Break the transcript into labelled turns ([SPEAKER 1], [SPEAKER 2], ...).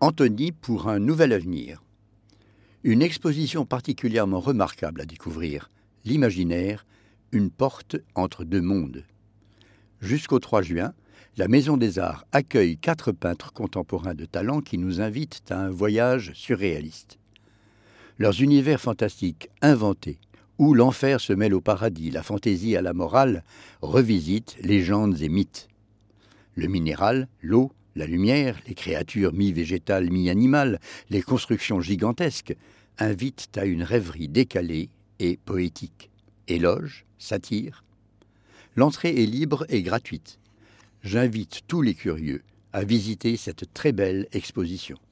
[SPEAKER 1] Antony pour un nouvel avenir. Une exposition particulièrement remarquable à découvrir, l'imaginaire, une porte entre deux mondes. Jusqu'au 3 juin, la Maison des Arts accueille 4 peintres contemporains de talent qui nous invitent à un voyage surréaliste. Leurs univers fantastiques inventés, où l'enfer se mêle au paradis, la fantaisie à la morale, revisitent légendes et mythes. Le minéral, l'eau, la lumière, les créatures mi-végétales, mi-animales, les constructions gigantesques invitent à une rêverie décalée et poétique. Éloge, satire. L'entrée est libre et gratuite. J'invite tous les curieux à visiter cette très belle exposition.